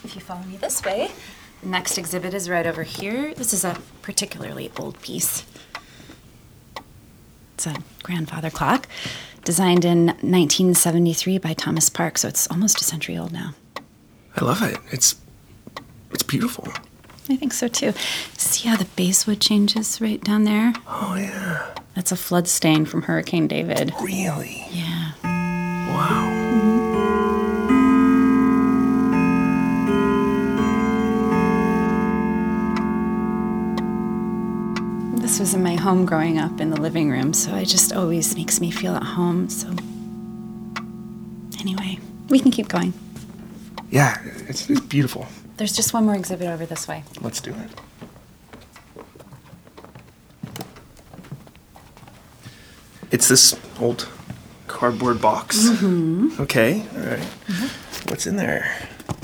if you follow me this way, the next exhibit is right over here. This is a particularly old piece. It's a grandfather clock, designed in 1973 by Thomas Park, so it's almost a century old now. I love it. It's beautiful. I think so, too. See how the basswood changes right down there? Oh, yeah. That's a flood stain from Hurricane David. Really? Yeah. Wow. This was in my home growing up in the living room, so it just always makes me feel at home. So, anyway, we can keep going. Yeah, it's beautiful. There's just one more exhibit over this way. Let's do it. It's this old cardboard box. Mm-hmm. Okay, all right. Mm-hmm. What's in there?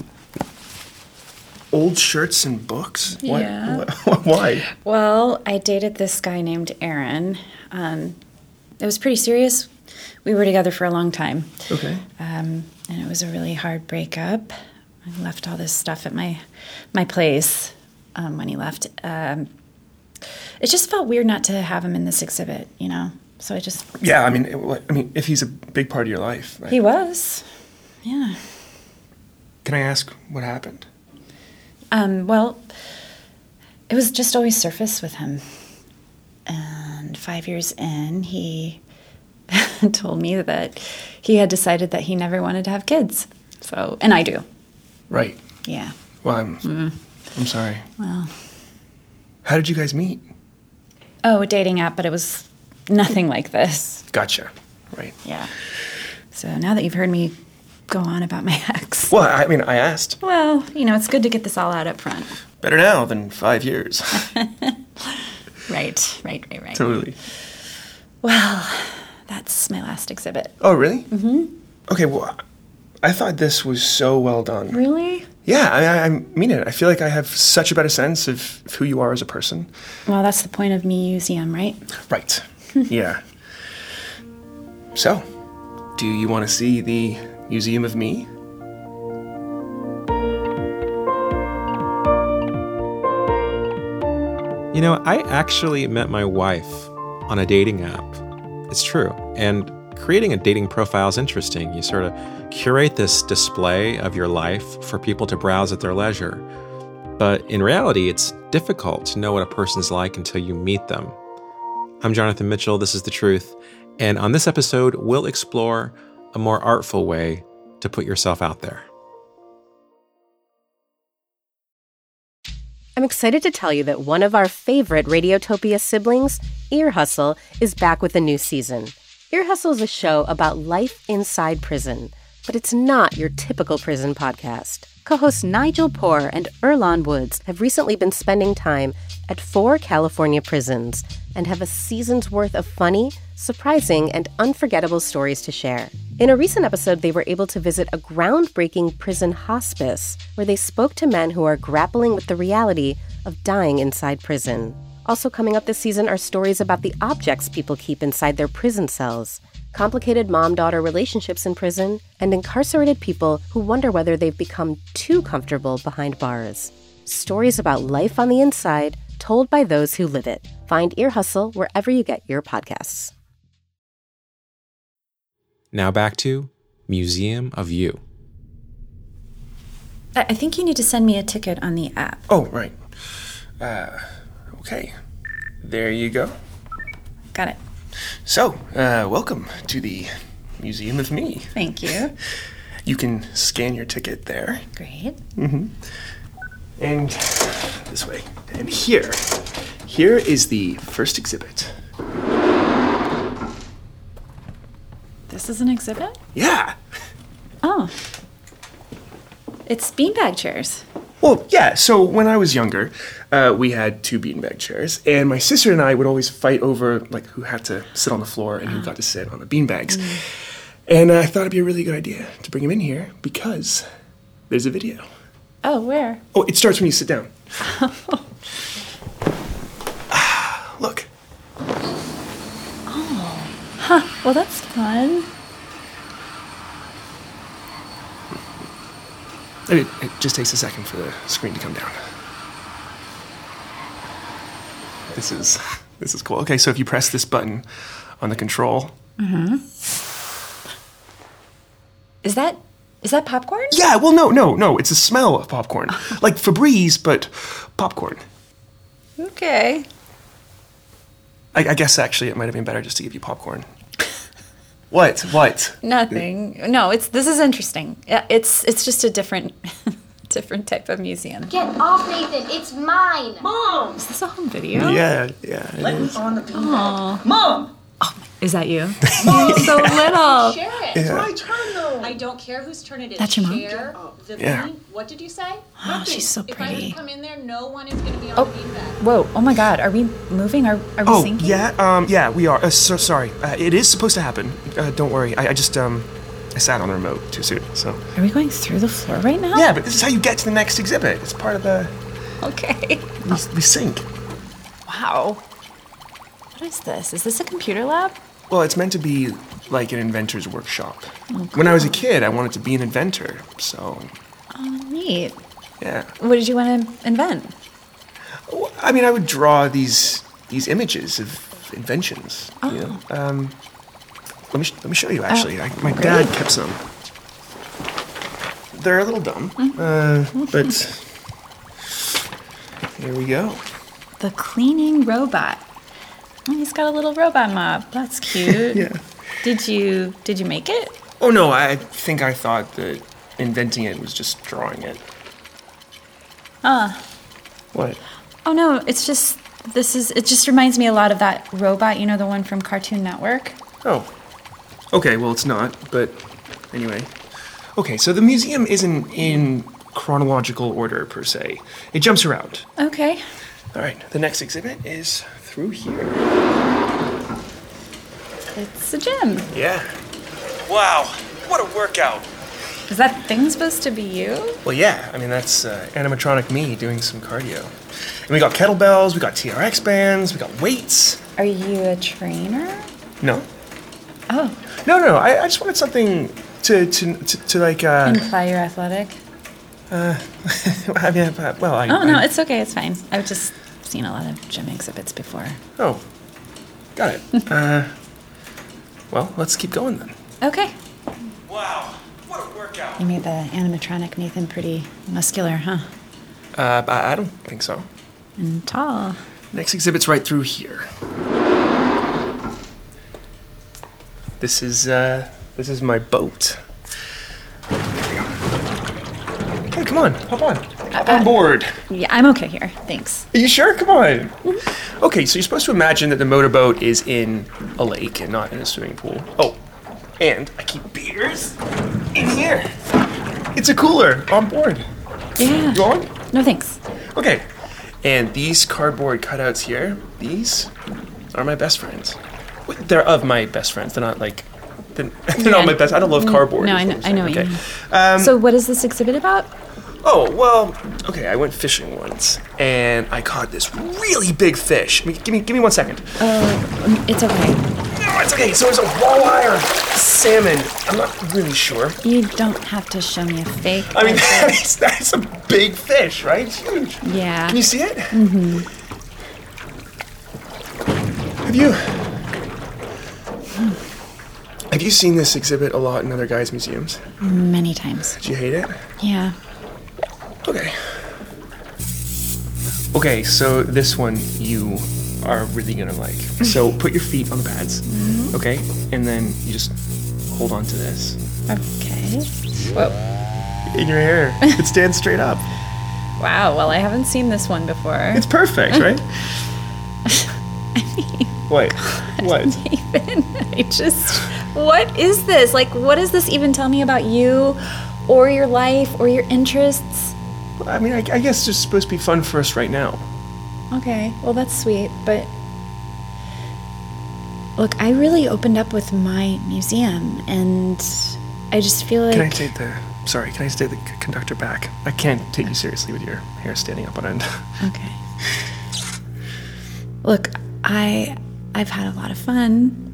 Old shirts and books? Yeah. Why? Well, I dated this guy named Aaron. It was pretty serious. We were together for a long time. Okay. And it was a really hard breakup. I left all this stuff at my place when he left. It just felt weird not to have him in this exhibit, you know? So I just... Yeah, I mean, if he's a big part of your life, right? He was. Yeah. Can I ask what happened? Well, it was just always surface with him. And 5 years in, he told me that he had decided that he never wanted to have kids. So, and I do. Right. Yeah. Well, I'm sorry. Well. How did you guys meet? Oh, a dating app, but it was nothing like this. Gotcha. Right. Yeah. So now that you've heard me go on about my ex. Well, I mean, I asked. Well, you know, it's good to get this all out up front. Better now than 5 years. Right. Totally. Well, that's my last exhibit. Oh, really? Mm-hmm. Okay, well, I thought this was so well done. Really? Yeah, I mean it. I feel like I have such a better sense of who you are as a person. Well, that's the point of museum, right? Right. Yeah. So, do you want to see the Museum of Me? You know, I actually met my wife on a dating app. It's true. And creating a dating profile is interesting. You sort of curate this display of your life for people to browse at their leisure. But in reality, it's difficult to know what a person's like until you meet them. I'm Jonathan Mitchell. This is The Truth. And on this episode, we'll explore a more artful way to put yourself out there. I'm excited to tell you that one of our favorite Radiotopia siblings, Ear Hustle, is back with a new season. Ear Hustle is a show about life inside prison, but it's not your typical prison podcast. Co-hosts Nigel Poor and Earlonne Woods have recently been spending time at 4 California prisons and have a season's worth of funny, surprising, and unforgettable stories to share. In a recent episode, they were able to visit a groundbreaking prison hospice where they spoke to men who are grappling with the reality of dying inside prison. Also coming up this season are stories about the objects people keep inside their prison cells, complicated mom-daughter relationships in prison, and incarcerated people who wonder whether they've become too comfortable behind bars. Stories about life on the inside, told by those who live it. Find Ear Hustle wherever you get your podcasts. Now back to Museum of You. I think you need to send me a ticket on the app. Oh, right. Okay. There you go. Got it. So, welcome to the Museum of Me. Thank you. You can scan your ticket there. Great. Mm-hmm. And this way. And here is the first exhibit. This is an exhibit? Yeah. Oh. It's beanbag chairs. Well, yeah, so when I was younger, we had 2 beanbag chairs, and my sister and I would always fight over, like, who had to sit on the floor and who got to sit on the beanbags. And I thought it'd be a really good idea to bring him in here because there's a video. Oh, where? Oh, it starts when you sit down. Look. Oh. Huh. Well, that's fun. It just takes a second for the screen to come down. This is cool. Okay, so if you press this button on the control. Is that popcorn? Yeah, well, no. It's a smell of popcorn. Like Febreze, but popcorn. Okay. I guess, actually, it might have been better just to give you popcorn. What? Nothing. No, this is interesting. Yeah, it's just a different type of museum. Get off, Nathan. It's mine. Mom! Is this a home video? Yeah. Let me on the beanbag. Mom! Is that you? You're so little. Share it. Yeah. It's my turn, though. I don't care whose turn it is. That's your mom? Share the Yeah. bean. What did you say? Oh, she's so If I were pretty. to come in there, no one is going to be on the beanbag. Whoa. Oh my God. Are we moving? Are we Oh, sinking? yeah, we are. So sorry. It is supposed to happen. Don't worry. I just, I sat on the remote too soon, so. Are we going through the floor right now? Yeah, but this is how you get to the next exhibit. It's part of the, Okay. we sync. Wow. What is this? Is this a computer lab? Well, it's meant to be like an inventor's workshop. When I was a kid, I wanted to be an inventor, so, Oh, neat. yeah. What did you want to invent? Well, I mean, I would draw these images of inventions. Oh. You know? Let me show you. Actually, my dad kept some. They're a little dumb, but here we go. The cleaning robot. Oh, he's got a little robot mop. That's cute. Yeah. Did you make it? Oh no, I think I thought that inventing it was just drawing it. What? Oh no, it's just it just reminds me a lot of that robot, you know, the one from Cartoon Network. Oh. Okay, well, it's not, but anyway. Okay, so the museum isn't in chronological order, per se. It jumps around. Okay. All right, the next exhibit is through here. It's a gym. Yeah. Wow, what a workout. Is that thing supposed to be you? Well, yeah, I mean, that's animatronic me doing some cardio. And we got kettlebells, we got TRX bands, we got weights. Are you a trainer? No. Oh. No, I just wanted something to like, Imply you're athletic? I mean, well, Oh, no, it's okay. It's fine. I've just seen a lot of gym exhibits before. Oh, got it. Well, let's keep going then. Okay. Wow, what a workout. You made the animatronic Nathan pretty muscular, huh? I don't think so. And tall. Next exhibit's right through here. This is my boat. Hey, come on, hop on. Hop on board. Yeah, I'm okay here. Thanks. Are you sure? Come on. Okay, so you're supposed to imagine that the motorboat is in a lake and not in a swimming pool. Oh, and I keep beers in here. It's a cooler on board. Yeah. You want? No, thanks. Okay. And these cardboard cutouts here, these are my best friends. Wait, they're of my best friends. They're not like, they're not my best. I don't love cardboard. No, is what I'm I saying. know what you Okay. mean. So what is this exhibit about? Oh, well, okay, I went fishing once, and I caught this really big fish. I mean, give me 1 second. It's okay. No, it's okay. So it was a walleye or salmon. I'm not really sure. You don't have to show me a fake. I mean, that's a big fish, right? It's huge. Yeah. Can you see it? Mm-hmm. Have you seen this exhibit a lot in other guys' museums? Many times. Did you hate it? Yeah. Okay. Okay, so this one you are really gonna like. So put your feet on the pads, okay? And then you just hold on to this. Okay. Whoa. In your hair. It stands straight up. Wow. Well, I haven't seen this one before. It's perfect, right? What? What? Nathan, what is this? Like, what does this even tell me about you or your life or your interests? I mean, I guess it's just supposed to be fun for us right now. Okay, well, that's sweet, but look, I really opened up with my museum, and I just feel like... Can I take the conductor back? I can't take you seriously with your hair standing up on end. Okay. Look, I've had a lot of fun,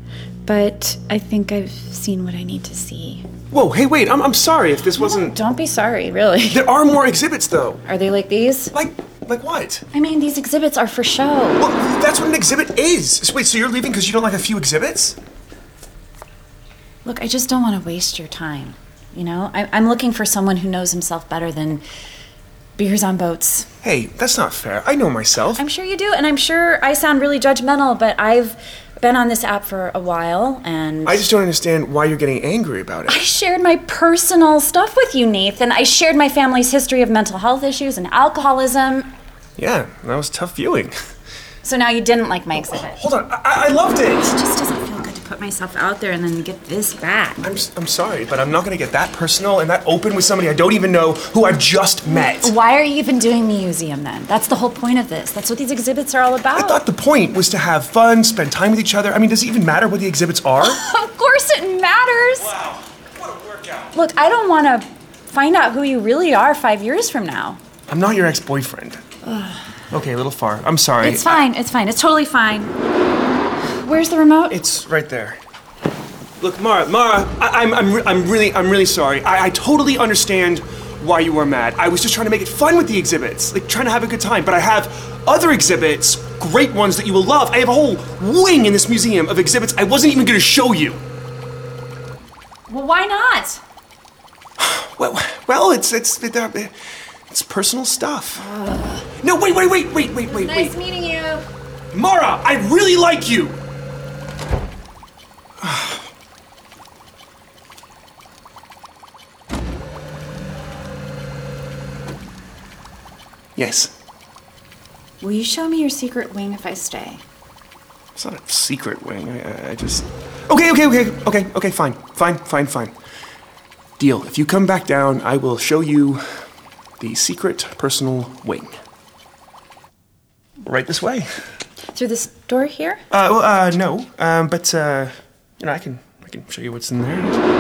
but I think I've seen what I need to see. Whoa, hey, wait, I'm sorry if this wasn't... Don't be sorry, really. There are more exhibits, though. Are they like these? Like what? I mean, these exhibits are for show. Well, that's what an exhibit is. Wait, so you're leaving because you don't like a few exhibits? Look, I just don't want to waste your time. You know, I'm looking for someone who knows himself better than beers on boats. Hey, that's not fair. I know myself. I'm sure you do, and I'm sure I sound really judgmental, but I've been on this app for a while, and... I just don't understand why you're getting angry about it. I shared my personal stuff with you, Nathan. I shared my family's history of mental health issues and alcoholism. Yeah, that was tough viewing. So now you didn't like my exhibit. Hold on, I loved it! It just doesn't feel good to put myself out there and then get this back. I'm sorry, but I'm not gonna get that personal and that open with somebody I don't even know who I've just met. Why are you even doing the museum then? That's the whole point of this. That's what these exhibits are all about. I thought the point was to have fun, spend time with each other. I mean, does it even matter what the exhibits are? Of course it matters! Wow, what a workout. Look, I don't want to find out who you really are 5 years from now. I'm not your ex-boyfriend. Okay, a little far. I'm sorry. It's fine, it's fine. It's totally fine. Where's the remote? It's right there. Look, Mara, I'm really sorry. I totally understand why you were mad. I was just trying to make it fun with the exhibits, like trying to have a good time. But I have other exhibits, great ones that you will love. I have a whole wing in this museum of exhibits I wasn't even going to show you. Well, why not? Well, it's personal stuff. No, wait. Nice meeting you. Mara, I really like you. Yes. Will you show me your secret wing if I stay? It's not a secret wing. I just... Okay, fine. Deal. If you come back down, I will show you the secret personal wing. Right this way. Through this door here? No. But I can show you what's in there.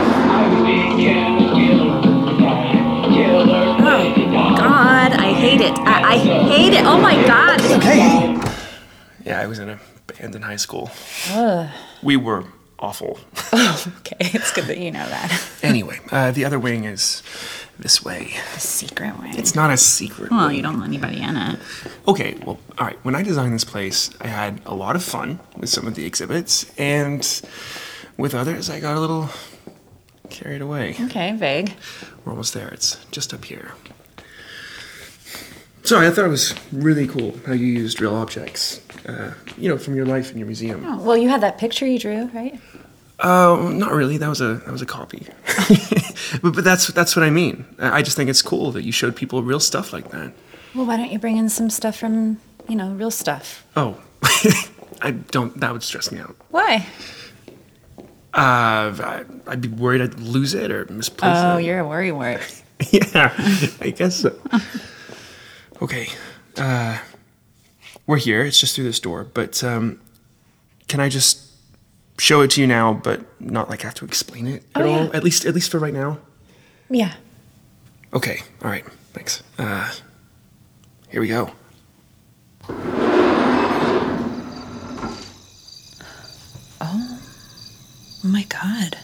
Oh, God, I hate it. I hate it. Oh, my God. Okay. Yeah, I was in a band in high school. We were awful. Okay, it's good that you know that. Anyway, the other wing is this way. The secret wing. It's not a secret Well, wing. you don't let anybody in it. Okay, well, all right. When I designed this place, I had a lot of fun with some of the exhibits, and with others, I got a little carried away. Okay, vague. We're almost there. It's just up here. Sorry, I thought it was really cool how you used real objects, from your life in your museum. Oh, well, you had that picture you drew, right? Not really. That was a copy. but that's what I mean. I just think it's cool that you showed people real stuff like that. Well, why don't you bring in some stuff from, real stuff? Oh, I don't. That would stress me out. Why? I'd be worried I'd lose it or misplace it. Oh, you're a worry. Yeah, I guess so. Okay, we're here. It's just through this door. But can I just show it to you now, but not have to explain it at all? At least for right now. Yeah. Okay. All right. Thanks. Here we go. Oh my God.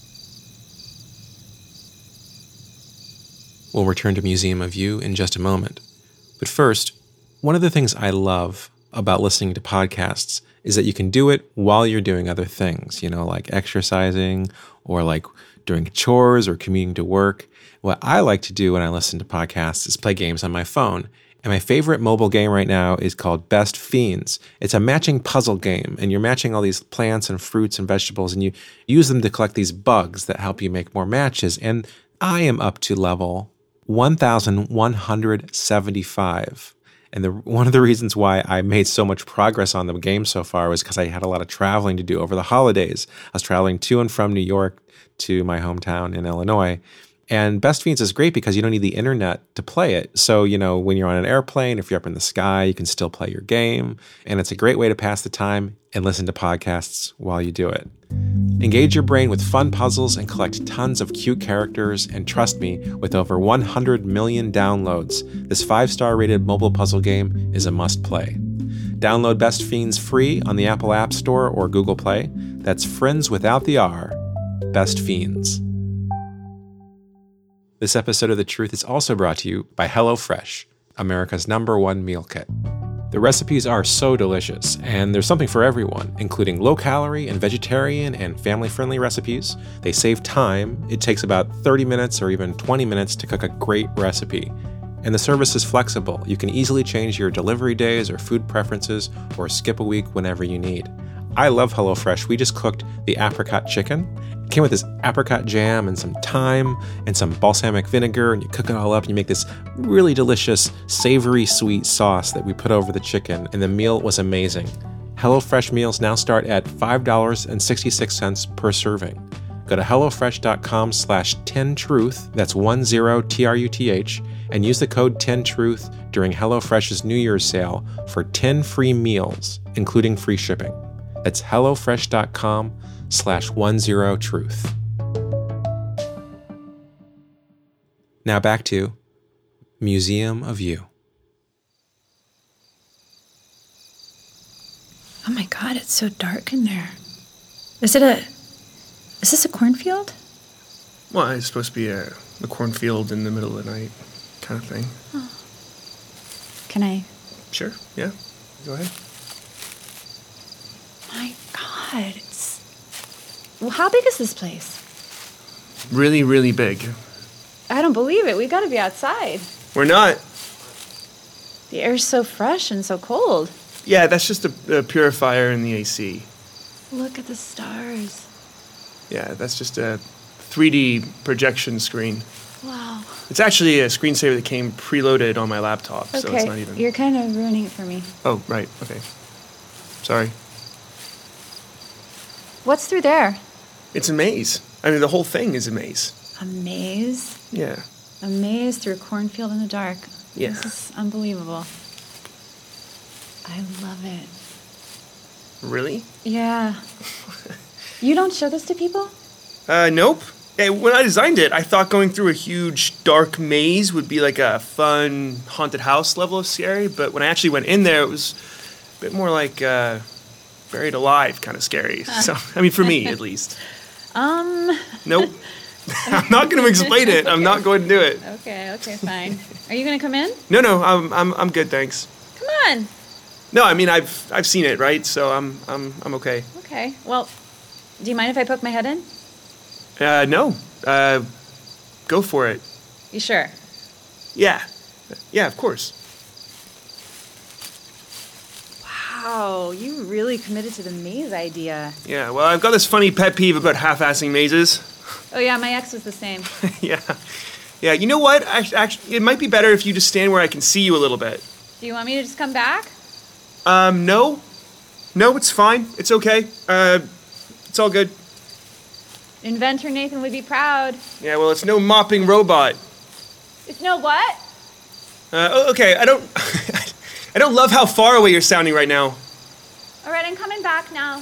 We'll return to Museum of You in just a moment. But first, one of the things I love about listening to podcasts is that you can do it while you're doing other things, like exercising or like doing chores or commuting to work. What I like to do when I listen to podcasts is play games on my phone. And my favorite mobile game right now is called Best Fiends. It's a matching puzzle game, and you're matching all these plants and fruits and vegetables, and you use them to collect these bugs that help you make more matches. And I am up to level 1,175. And one of the reasons why I made so much progress on the game so far was because I had a lot of traveling to do over the holidays. I was traveling to and from New York to my hometown in Illinois. And Best Fiends is great because you don't need the internet to play it. So, when you're on an airplane, if you're up in the sky, you can still play your game. And it's a great way to pass the time and listen to podcasts while you do it. Engage your brain with fun puzzles and collect tons of cute characters. And trust me, with over 100 million downloads, this 5-star rated mobile puzzle game is a must play. Download Best Fiends free on the Apple App Store or Google Play. That's friends without the R, Best Fiends. This episode of The Truth is also brought to you by HelloFresh, America's #1 meal kit. The recipes are so delicious, and there's something for everyone, including low-calorie and vegetarian and family-friendly recipes. They save time. It takes about 30 minutes or even 20 minutes to cook a great recipe. And the service is flexible. You can easily change your delivery days or food preferences or skip a week whenever you need. I love HelloFresh. We just cooked the apricot chicken. It came with this apricot jam and some thyme and some balsamic vinegar, and you cook it all up and you make this really delicious, savory, sweet sauce that we put over the chicken, and the meal was amazing. HelloFresh meals now start at $5.66 per serving. Go to HelloFresh.com/10Truth, that's 10TRUTH, and use the code 10Truth during HelloFresh's New Year's sale for 10 free meals, including free shipping. That's HelloFresh.com/10Truth. Now back to Museum of You. Oh my God, it's so dark in there. Is this a cornfield? Well, it's supposed to be a cornfield in the middle of the night kind of thing. Oh. Can I? Sure, yeah. Go ahead. My God, Well, how big is this place? Really, really big. I don't believe it. We've got to be outside. We're not. The air's so fresh and so cold. Yeah, that's just a purifier in the AC. Look at the stars. Yeah, that's just a 3D projection screen. Wow. It's actually a screensaver that came preloaded on my laptop, so it's not even... You're kind of ruining it for me. Oh, right, okay. Sorry. What's through there? It's a maze. I mean, the whole thing is a maze. A maze? Yeah. A maze through a cornfield in the dark. Yeah. This is unbelievable. I love it. Really? Yeah. You don't show this to people? Nope. Hey, when I designed it, I thought going through a huge, dark maze would be like a fun, haunted house level of scary, but when I actually went in there, it was a bit more like Buried Alive kind of scary. So, I mean, for me, at least. Nope. I'm not going to explain it. I'm not going to do it. Okay, fine. Are you going to come in? No, I'm good, thanks. Come on. No, I mean, I've seen it, right? So I'm okay. Okay. Well, do you mind if I poke my head in? No. Go for it. You sure? Yeah. Yeah, of course. Wow, you really committed to the maze idea. Yeah, well, I've got this funny pet peeve about half-assing mazes. Oh yeah, my ex was the same. Yeah. Yeah, you know what? Actually, it might be better if you just stand where I can see you a little bit. Do you want me to just come back? No. No, it's fine. It's okay. It's all good. Inventor Nathan would be proud. Yeah, well, it's no mopping robot. It's no what? Okay, I don't... I don't love how far away you're sounding right now. All right, I'm coming back now.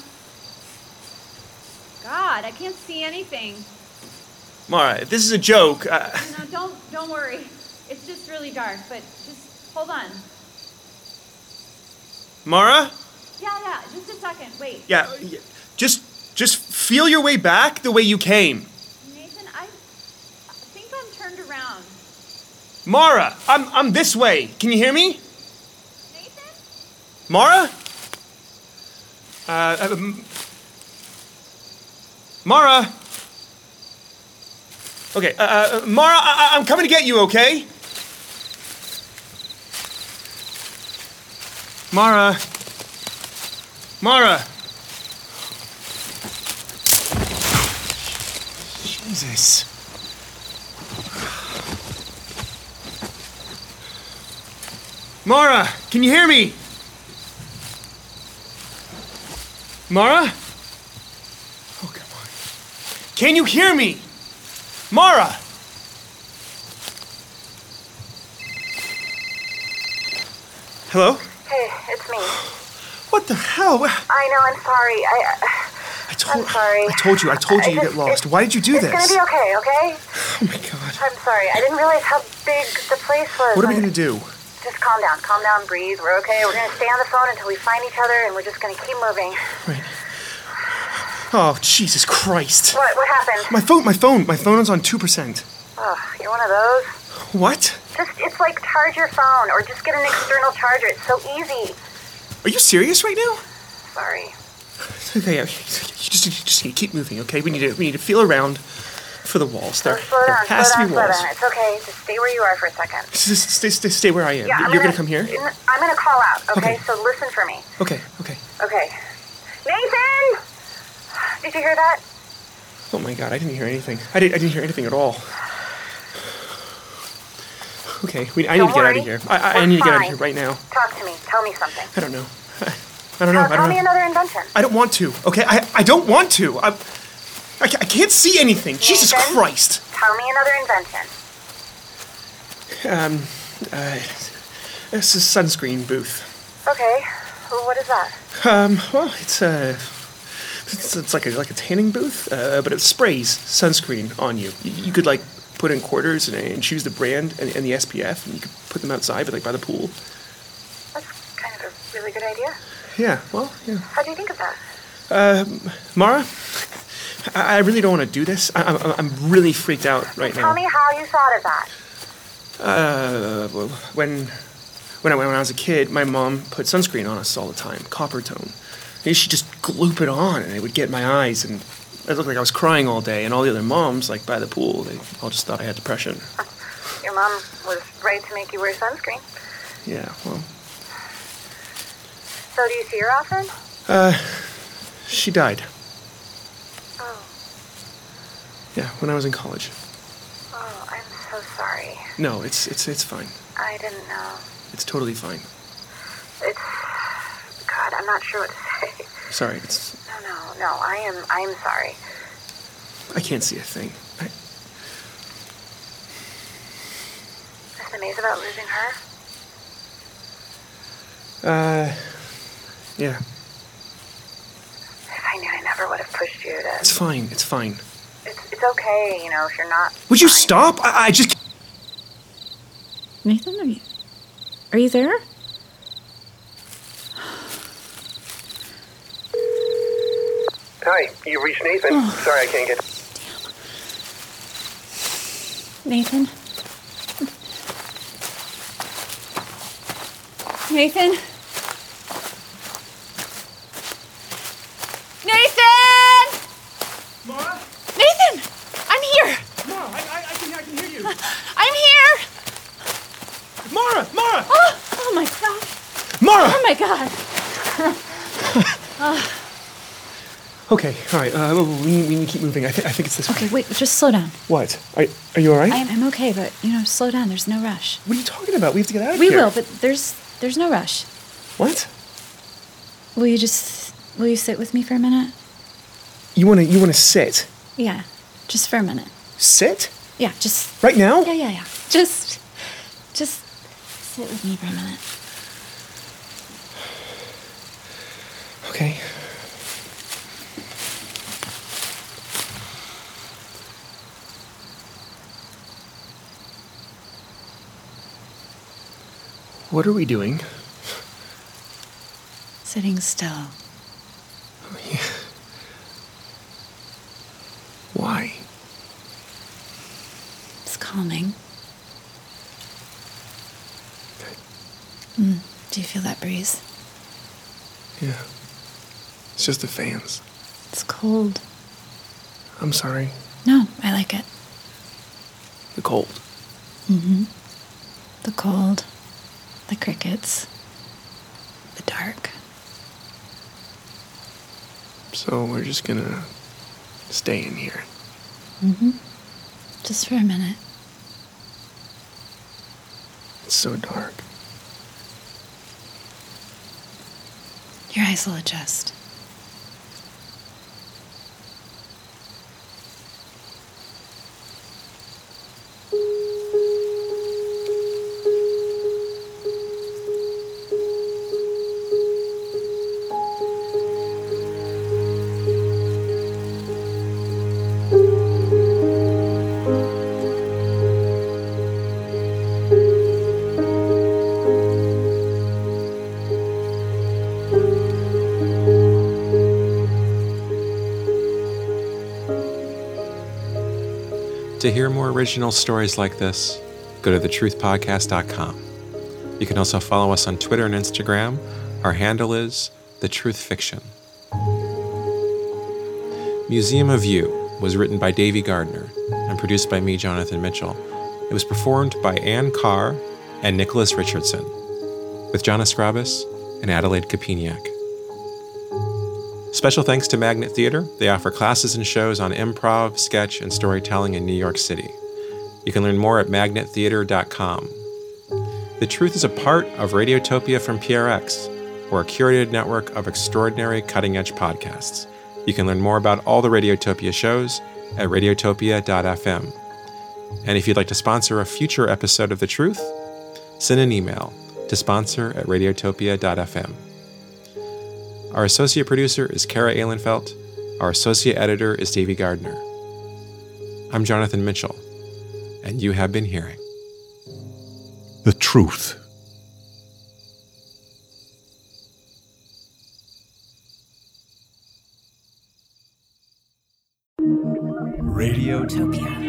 God, I can't see anything. Mara, if this is a joke... No, don't worry. It's just really dark, but just hold on. Mara? Yeah, just a second. Wait. Yeah, just feel your way back the way you came. Nathan, I think I'm turned around. Mara, I'm this way. Can you hear me? Nathan? Mara? Mara? Okay, Mara, I'm coming to get you, okay? Mara? Jesus. Mara, can you hear me? Mara? Oh, come on. Can you hear me? Mara! Hello? Hey, it's me. What the hell? I know, I'm sorry. I'm sorry. I told you you get lost. Why did you do this? It's gonna be okay? Oh my God. I'm sorry. I didn't realize how big the place was. What are we gonna do? Just calm down, breathe. We're okay. We're gonna stay on the phone until we find each other, and we're just gonna keep moving. Right. Oh, Jesus Christ. What happened? My phone is on 2%. Oh, you're one of those? What? It's like charge your phone or just get an external charger. It's so easy. Are you serious right now? Sorry. Okay, you just need to keep moving, okay? We need to feel around for the walls. There has to be walls. It's okay. Just stay where you are for a second. Stay where I am. Yeah, You're gonna come here? I'm gonna call out, okay? Okay. So listen for me. Okay. Okay. Nathan! Did you hear that? Oh my God, I didn't hear anything. I didn't hear anything at all. Okay, I need to get out of here. I need to get out of here right now. Talk to me. Tell me something. I don't know. I don't know. Tell me another invention. I don't want to, okay? I don't want to. I can't see anything. Jesus Nathan? Christ. Tell me another invention. It's a sunscreen booth. Okay. Well, what is that? Well, it's like a tanning booth, but it sprays sunscreen on you. You could like put in quarters and choose the brand and the SPF, and you could put them outside, but like by the pool. That's kind of a really good idea. Yeah. Well, yeah. How do you think of that? Mara, I really don't want to do this. I'm really freaked out right now. Tell me how you thought of that. Well, when I was a kid, my mom put sunscreen on us all the time, copper tone. And she'd just gloop it on, and it would get my eyes, and it looked like I was crying all day. And all the other moms, like by the pool, they all just thought I had depression. Your mom was right to make you wear sunscreen. Yeah, well. So do you see her often? She died. Oh. Yeah, when I was in college. Oh, I'm so sorry. No, it's fine. I didn't know. It's totally fine. God, I'm not sure what to say. Sorry, it's... No, I am sorry. I can't see a thing. Is the maze about losing her? Yeah. If I knew, I never would have pushed you to... It's fine. It's okay, if you're not... Would you stop? I just... Nathan, are you there? Hi, you reached Nathan. Oh. Sorry, I can't get... Nathan? Nathan? Nathan! Mara? Nathan! I'm here! Mara, I can hear you. I'm here! Mara! Oh my God. Mara! Oh my God. Okay, all right. We need to keep moving. I think it's this way. Okay, wait, just slow down. What? Are you all right? I'm okay, but, slow down. There's no rush. What are you talking about? We have to get out of We here. will, but there's no rush. What? Will you sit with me for a minute? You wanna sit? Yeah, just for a minute. Sit? Yeah, just... Right now? Yeah. Just sit with me for a minute. Okay. What are we doing? Sitting still. Oh, yeah. Why? It's calming. Okay. Do you feel that breeze? Yeah. It's just the fans. It's cold. I'm sorry. No, I like it. The cold. Mm-hmm. The cold. The crickets. The dark. So we're just gonna stay in here. Mm-hmm. Just for a minute. It's so dark. Your eyes will adjust. To hear more original stories like this, go to thetruthpodcast.com. You can also follow us on Twitter and Instagram. Our handle is thetruthfiction. Museum of You was written by Davey Gardner and produced by me, Jonathan Mitchell. It was performed by Ann Carr and Nicholas Richardson, with John Escrabas and Adelaide Kopiniak. Special thanks to Magnet Theater. They offer classes and shows on improv, sketch, and storytelling in New York City. You can learn more at magnettheater.com. The Truth is a part of Radiotopia from PRX, or a curated network of extraordinary cutting-edge podcasts. You can learn more about all the Radiotopia shows at radiotopia.fm. And if you'd like to sponsor a future episode of The Truth, send an email to sponsor@radiotopia.fm. Our associate producer is Kara Ehlenfelt. Our associate editor is Davey Gardner. I'm Jonathan Mitchell, and you have been hearing The Truth. Radiotopia.